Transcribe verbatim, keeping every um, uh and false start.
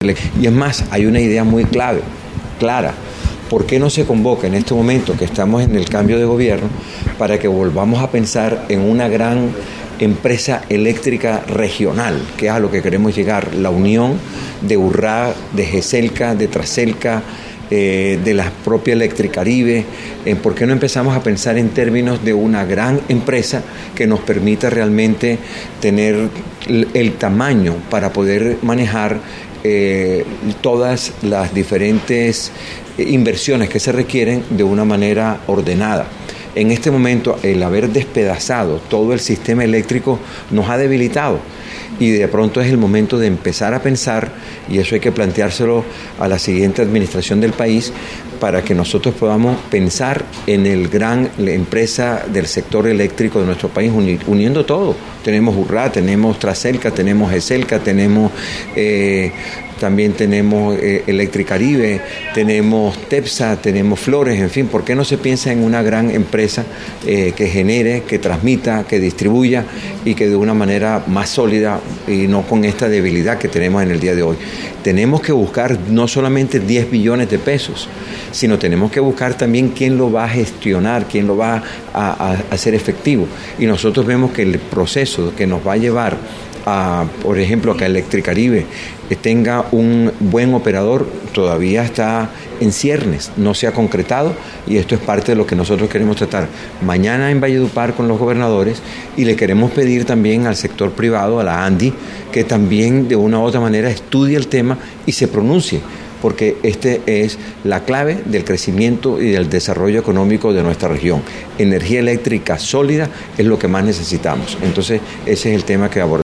Y es más, hay una idea muy clave, clara. ¿Por qué no se convoca en este momento que estamos en el cambio de gobierno para que volvamos a pensar en una gran empresa eléctrica regional, que es a lo que queremos llegar, la unión de Urrá, de GESELCA, de Traselca, eh, de la propia Electricaribe? Eh, ¿Por qué no empezamos a pensar en términos de una gran empresa que nos permita realmente tener el, el tamaño para poder manejar Eh, todas las diferentes inversiones que se requieren de una manera ordenada? En este momento, el haber despedazado todo el sistema eléctrico nos ha debilitado y de pronto es el momento de empezar a pensar, y eso hay que planteárselo a la siguiente administración del país, para que nosotros podamos pensar en el gran la empresa del sector eléctrico de nuestro país, uni, uniendo todo. Tenemos Urrá, tenemos Traselca, tenemos GESELCA, tenemos eh, también tenemos eh, Electricaribe, tenemos TEPSA, tenemos Flores, en fin. ¿Por qué no se piensa en una gran empresa eh, que genere, que transmita, que distribuya y que de una manera más sólida y no con esta debilidad que tenemos en el día de hoy? Tenemos que buscar no solamente diez billones de pesos, sino tenemos que buscar también quién lo va a gestionar, quién lo va a, a, a hacer efectivo. Y nosotros vemos que el proceso que nos va a llevar a, por ejemplo, a que Electricaribe tenga un buen operador todavía está en ciernes, no se ha concretado, y esto es parte de lo que nosotros queremos tratar mañana en Valledupar con los gobernadores, y le queremos pedir también al sector privado, a la ANDI, que también de una u otra manera estudie el tema y se pronuncie, porque este es la clave del crecimiento y del desarrollo económico de nuestra región. Energía eléctrica sólida es lo que más necesitamos. Entonces, ese es el tema que abordamos.